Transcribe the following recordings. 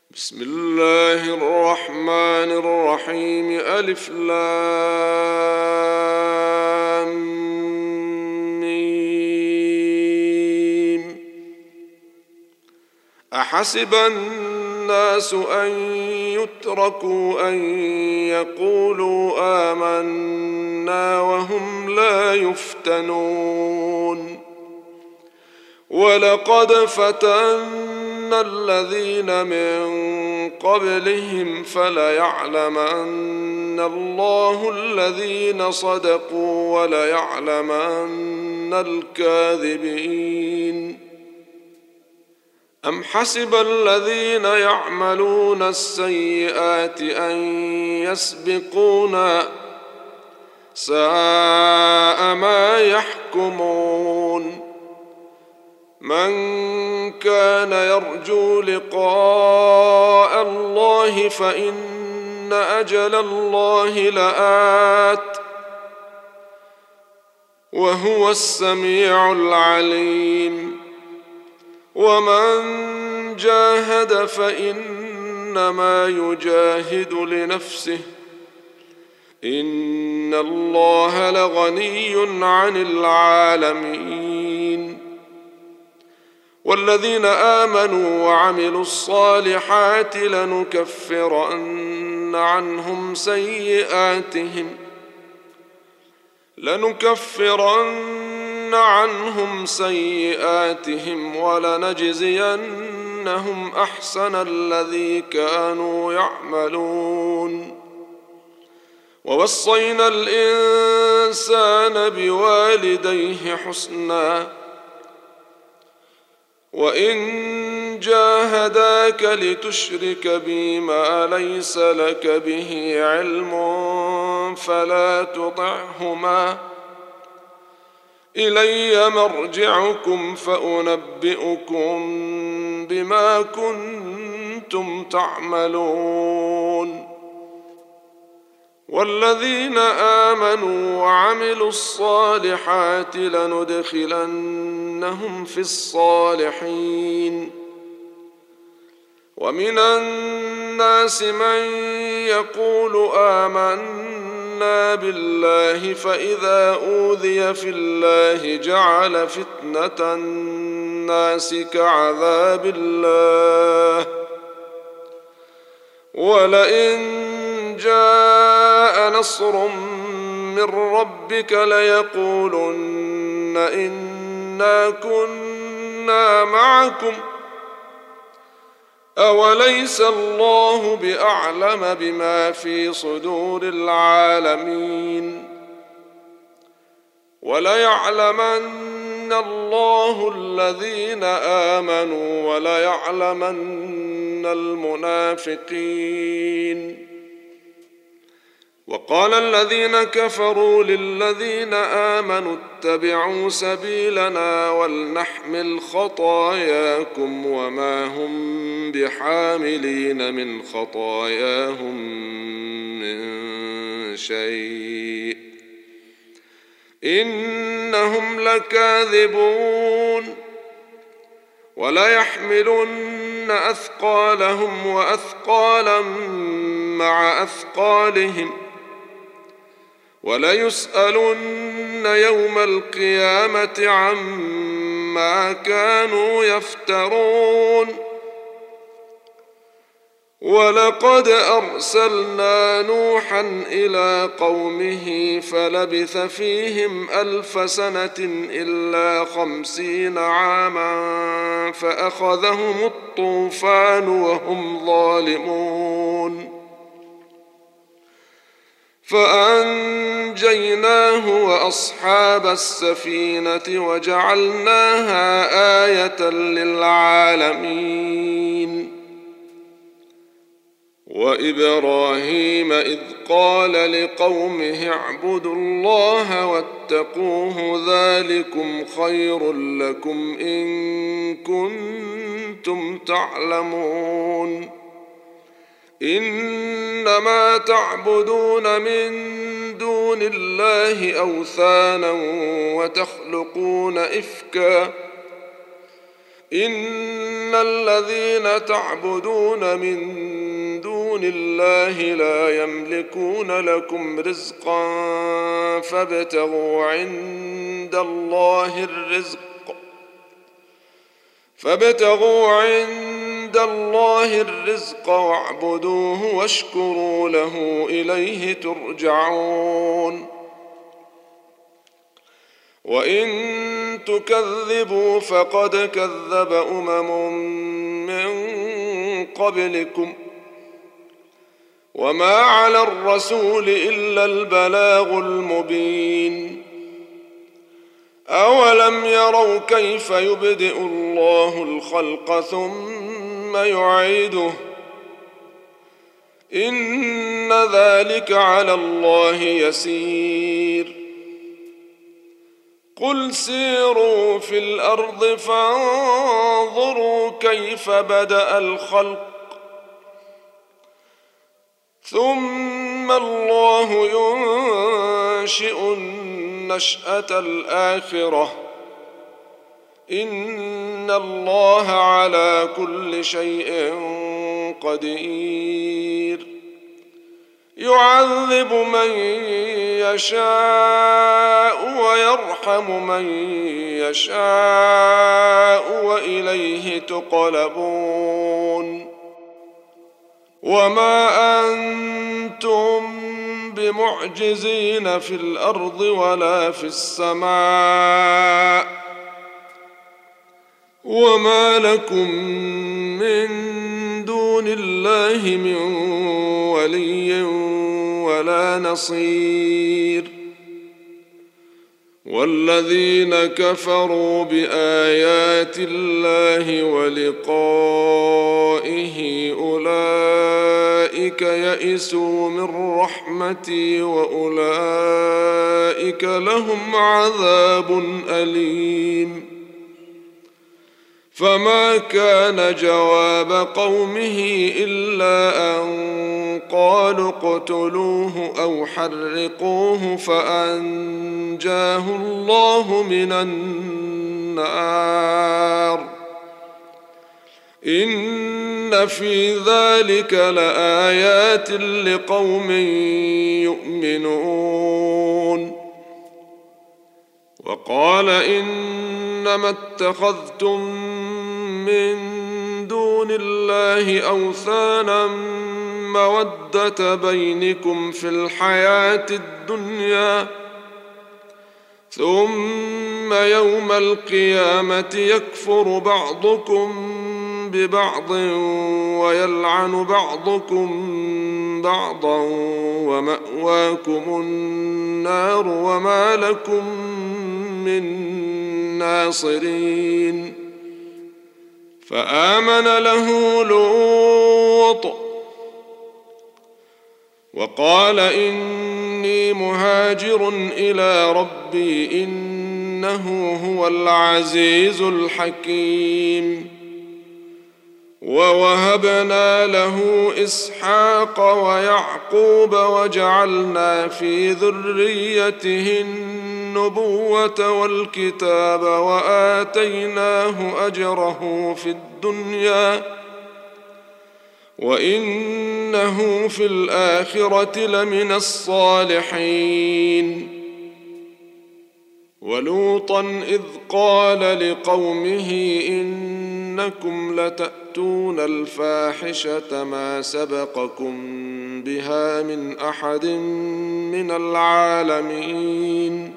بسم الله الرحمن الرحيم. ألف لام ميم. أحسب الناس أن يتركوا أن يقولوا آمنا وهم لا يفتنون. ولقد فتنا الذين من قبلهم فليعلمن الله الذين صدقوا وليعلمن الكاذبين. أم حسب الذين يعملون السيئات أن يسبقونا ساء ما يحكمون. من كان يرجو لقاء الله فإن أجل الله لآت وهو السميع العليم. ومن جاهد فإنما يجاهد لنفسه إن الله لغني عن العالمين. والذين آمنوا وعملوا الصالحات لنكفرن عنهم سيئاتهم ولنجزينهم أحسن الذي كانوا يعملون. ووصينا الإنسان بوالديه حسنا وإن جاهداك لتشرك بي ما ليس لك به علم فلا تطعهما إلي مرجعكم فأنبئكم بما كنتم تعملون. والذين آمنوا وعملوا الصالحات لندخلنهم في الصالحين. ومن الناس من يقول آمنا بالله فإذا أوذي في الله جعل فتنة الناس كعذاب الله ولئن جاء نصر من ربك ليقولن إنا كنا معكم أوليس الله بأعلم بما في صدور العالمين. وليعلمن الله الذين آمنوا وليعلمن المنافقين. وقال الذين كفروا للذين آمنوا اتبعوا سبيلنا ولنحمل خطاياكم وما هم بحاملين من خطاياهم من شيء إنهم لكاذبون. وليحملن أثقالهم وأثقالا مع أثقالهم وليسألن يوم القيامة عما كانوا يفترون. ولقد أرسلنا نوحا إلى قومه فلبث فيهم 1000 سنة إلا 50 عاما فأخذهم الطوفان وهم ظالمون فأنجيناه وأصحاب السفينة وجعلناها آية للعالمين. وإبراهيم إذ قال لقومه اعبدوا الله واتقوه ذلكم خير لكم إن كنتم تعلمون. إنما تعبدون من دون الله أوثانا وتخلقون إفكا إن الذين تعبدون من دون الله لا يملكون لكم رزقا فابتغوا عند الله الرزق واعبدوه واشكروا له إليه ترجعون وإن تكذبوا فقد كذب من قبلكم وما على الرسول إلا البلاغ المبين أولم يروا كيف يبدئ الله الخلق ثم يعيده إن ذلك على الله يسير قل سيروا في الأرض فانظروا كيف بدأ الخلق ثم الله ينشئ النشأة الآخرة إن الله على كل شيء قدير يعذب من يشاء ويرحم من يشاء وإليه تقلبون وما أنتم بمعجزين في الأرض ولا في السماء وما لكم من دون الله من ولي ولا نصير والذين كفروا بآيات الله ولقائه أولئك يئسوا من رحمتي وأولئك لهم عذاب أليم فما كان جواب قومه إلا أن قالوا اقتلوه أو حرقوه فأنجاه الله من النار إن في ذلك لآيات لقوم يؤمنون وقال إنما اتخذتم من دون الله أوثانا مودة بينكم في الحياة الدنيا ثم يوم القيامة يكفر بعضكم ببعض ويلعن بعضكم بعضا ومأواكم النار وما لكم من ناصرين فآمن له لوط وقال إني مهاجر إلى ربي إنه هو العزيز الحكيم ووهبنا له إسحاق ويعقوب وجعلنا في ذريته النبوة والكتاب وآتيناه أجره في الدنيا وإنه في الآخرة لمن الصالحين ولوطا إذ قال لقومه إنكم لتأتون الفاحشة ما سبقكم بها من أحد من العالمين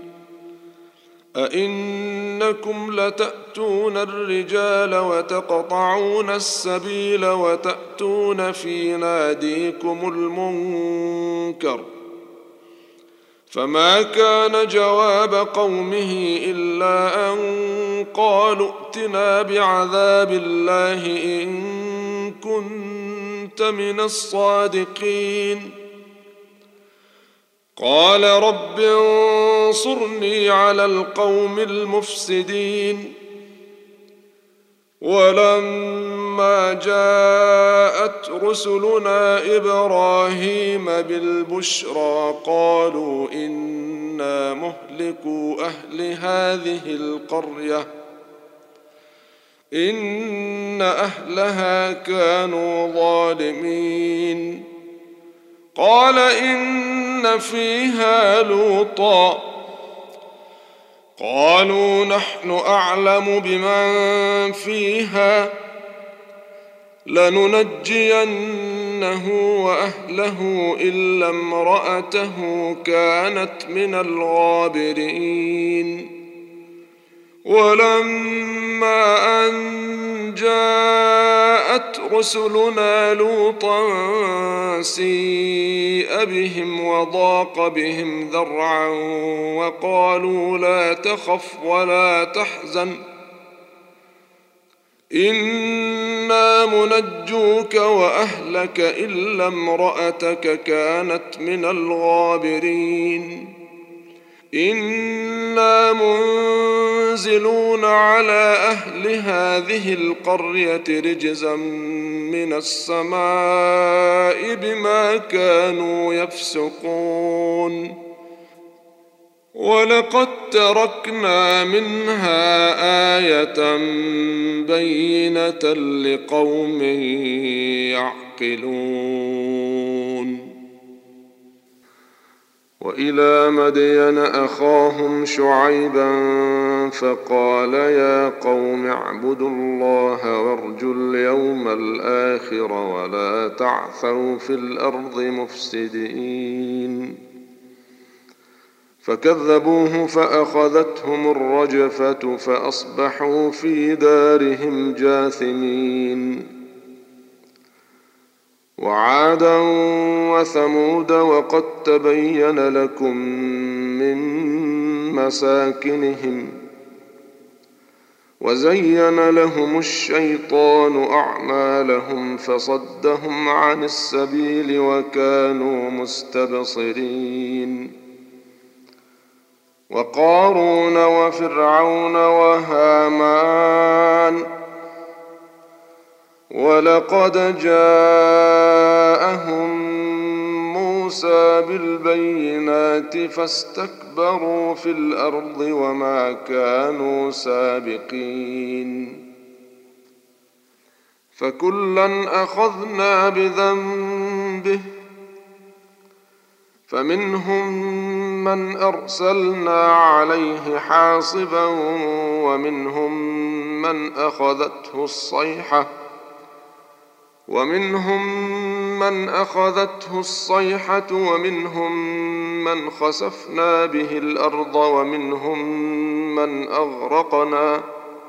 أئنكم لتأتون الرجال وتقطعون السبيل وتأتون في ناديكم المنكر فما كان جواب قومه إلا أن قالوا ائتنا بعذاب الله إن كنت من الصادقين قال رب انصرني على القوم المفسدين ولما جاءت رسلنا إبراهيم بالبشرى قالوا إنا مهلكو أهل هذه القرية إن أهلها كانوا ظالمين. قال إن فيها لوطا قالوا نحن أعلم بمن فيها لننجينه وأهله إلا امرأته كانت من الغابرين. ولما أن جاءت رسلنا لوطا سيء بهم وضاق بهم ذرعا وقالوا لا تخف ولا تحزن إنا منجوك وأهلك إلا امرأتك كانت من الغابرين. إنا منزلون على أهل هذه القرية رجزا من السماء بما كانوا يفسقون. ولقد تركنا منها آية بينة لقوم يعقلون. وإلى مدين أخاهم شعيبا فقال يا قوم اعبدوا الله وارجوا اليوم الآخر ولا تعثوا في الأرض مفسدين. فكذبوه فأخذتهم الرجفة فأصبحوا في دارهم جاثمين. وعادا وثمود وقد تبين لكم من مساكنهم وزين لهم الشيطان أعمالهم فصدهم عن السبيل وكانوا مستبصرين. وقارون وفرعون وهامان ولقد جاءهم موسى بالبينات فاستكبروا في الأرض وما كانوا سابقين. فكلا أخذنا بذنبه فمنهم من أرسلنا عليه حاصبا ومنهم من أخذته الصيحة ومنهم من خسفنا به الأرض ومنهم من أغرقنا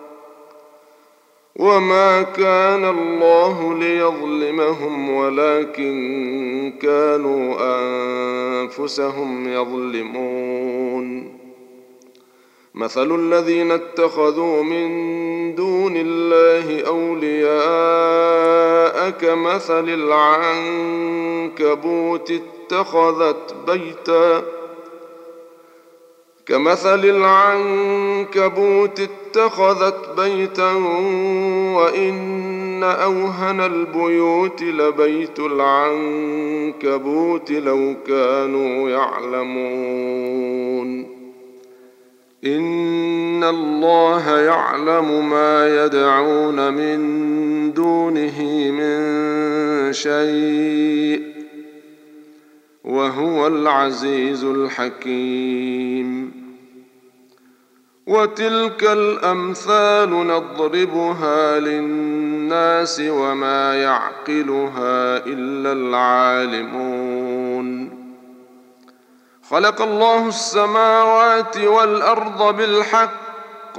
وما كان الله ليظلمهم ولكن كانوا أنفسهم يظلمون. مثل الذين اتخذوا من دون الله أولياء كمثل العنكبوت اتخذت بيتا وإن أوهن البيوت لبيت العنكبوت لو كانوا يعلمون. إن الله يعلم ما يدعون من دونه من شيء وهو العزيز الحكيم. وتلك الأمثال نضربها للناس وما يعقلها إلا العالمون. خلق الله السماوات والأرض بالحق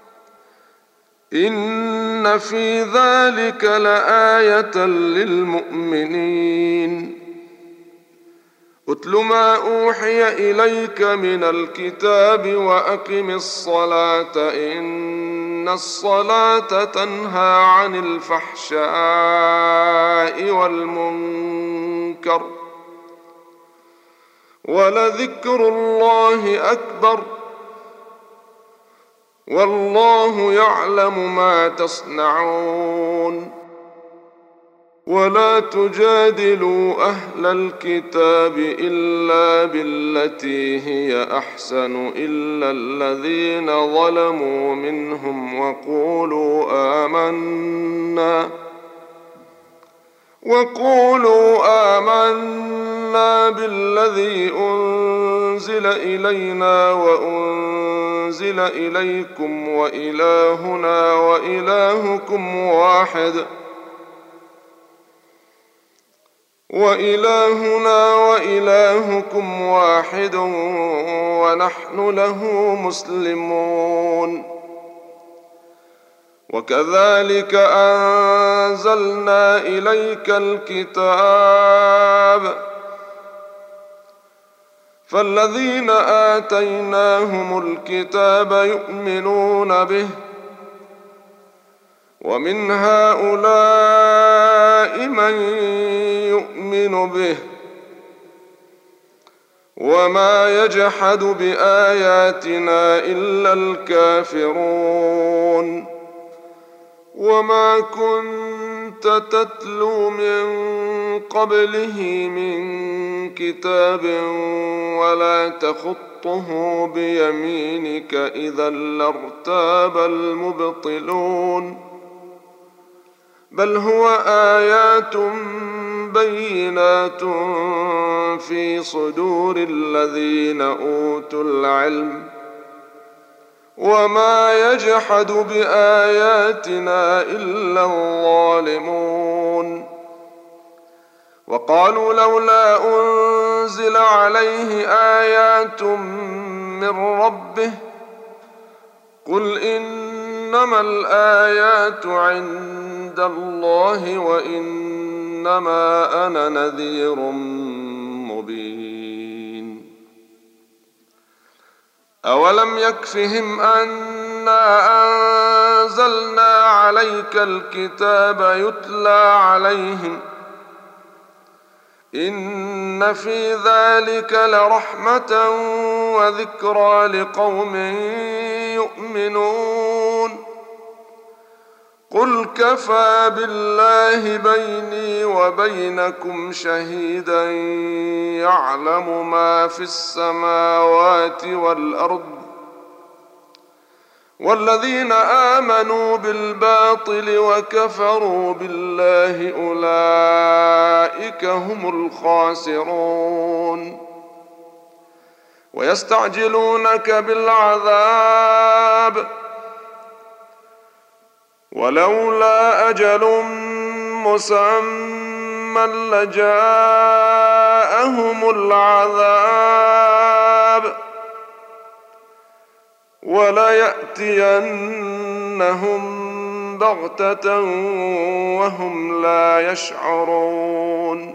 إن في ذلك لآية للمؤمنين. أتل ما أوحي إليك من الكتاب وأقم الصلاة إن الصلاة تنهى عن الفحشاء والمنكر ولذكر الله أكبر والله يعلم ما تصنعون. ولا تجادلوا أهل الكتاب إلا بالتي هي أحسن إلا الذين ظلموا منهم وقولوا آمنا بالذي أنزل إلينا وأنزل إليكم وإلهنا وإلهكم واحد ونحن له مسلمون. وكذلك أنزلنا إليك الكتاب فالذين آتيناهم الكتاب يؤمنون به ومن هؤلاء من يؤمن به وما يجحد بآياتنا إلا الكافرون. وما كنت تتلو من قبله من كتاب ولا تخطه بيمينك إذا لارتاب المبطلون. بل هو آيات بينات في صدور الذين أوتوا العلم وما يجحد بآياتنا إلا الظالمون. وقالوا لولا أنزل عليه آيات من ربه قل إنما الآيات عند الله وإنما أنا نذير مبين. أولم يكفهم أنا أنزلنا عليك الكتاب يتلى عليهم إن في ذلك لرحمة وذكرى لقوم يؤمنون. قل كفى بالله بيني وبينكم شهيدا يعلم ما في السماوات والأرض والذين آمنوا بالباطل وكفروا بالله أولئك هم الخاسرون. ويستعجلونك بالعذاب ولولا أجل مسمى لجاءهم العذاب وليأتينهم بغتة وهم لا يشعرون.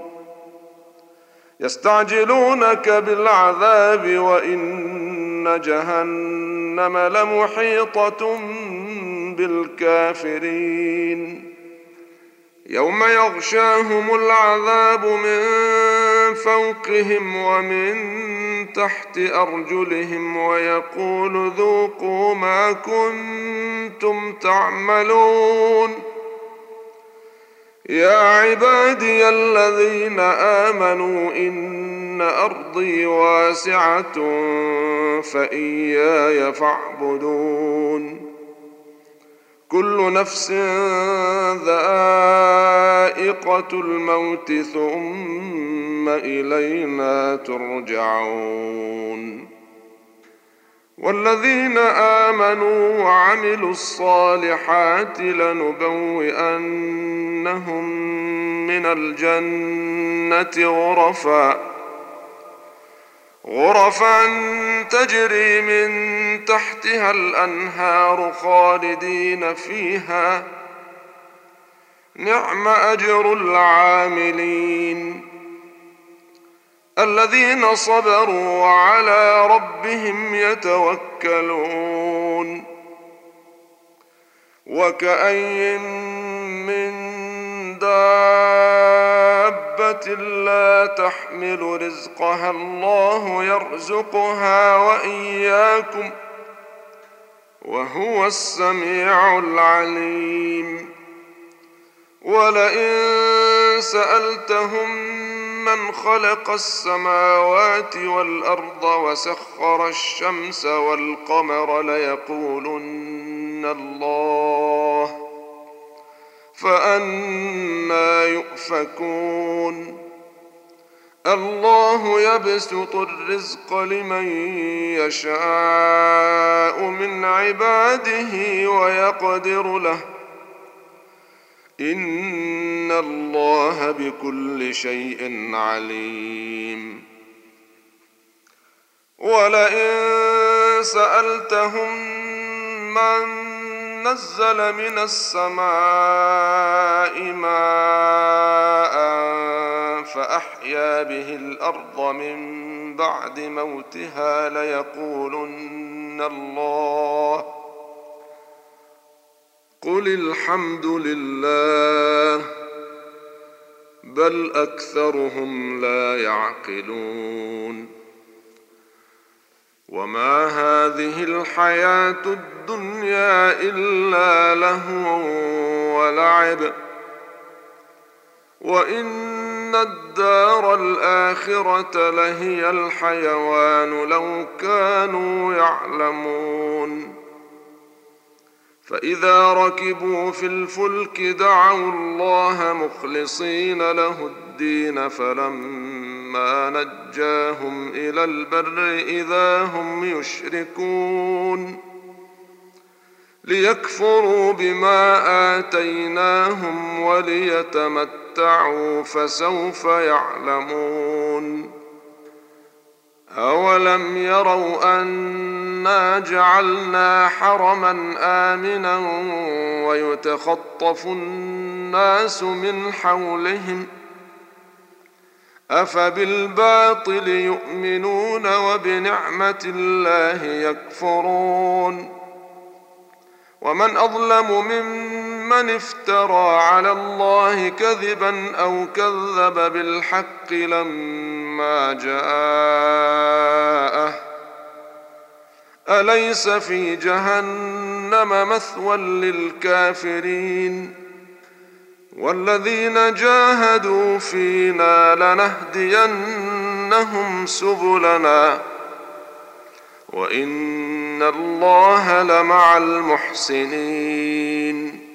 يستعجلونك بالعذاب وإن جهنم لمحيطة بالكافرين. يوم يغشاهم العذاب من فوقهم ومن تحت أرجلهم ويقول ذوقوا ما كنتم تعملون. يا عبادي الذين آمنوا إن أرضي واسعة فإياي فاعبدون. كل نفس ذائقة الموت ثم إلينا ترجعون. والذين آمنوا وعملوا الصالحات لنبوئنهم من الجنة غرفا تجري من تحتها الأنهار خالدين فيها نعم أجر العاملين. الذين صبروا وعلى ربهم يتوكلون. وكأين من دابة لا تحمل رزقها الله يرزقها وإياكم وهو السميع العليم. ولئن سألتهم من خلق السماوات والأرض وسخر الشمس والقمر ليقولن الله، فأنى يؤفكون. الله يبسط الرزق لمن يشاء من عباده ويقدر له، إن الله بكل شيء عليم. ولئن سألتهم من نزل من السماء ماء فأحيا به الأرض من بعد موتها ليقولن الله، قل الحمد لله، بل أكثرهم لا يعقلون. وما هذه الحياة الدنيا إلا لهو ولعب، وإن الدار الآخرة لهي الحيوان لو كانوا يعلمون. فإذا ركبوا في الفلك دعوا الله مخلصين له الدين، فلما نجاهم إلى البر إذا هم يشركون، ليكفروا بما آتيناهم وليتمتعوا فسوف يعلمون. أولم يروا أنا جعلنا حرما آمنا ويتخطف الناس من حولهم، أفبالباطل يؤمنون وبنعمة الله يكفرون. ومن أظلم ممن افترى على الله كذبا أو كذب بالحق لما جاءه، أليس في جهنم مثوى للكافرين؟ والذين جاهدوا فينا لنهدينهم سبلنا، وإن الله لمع المحسنين.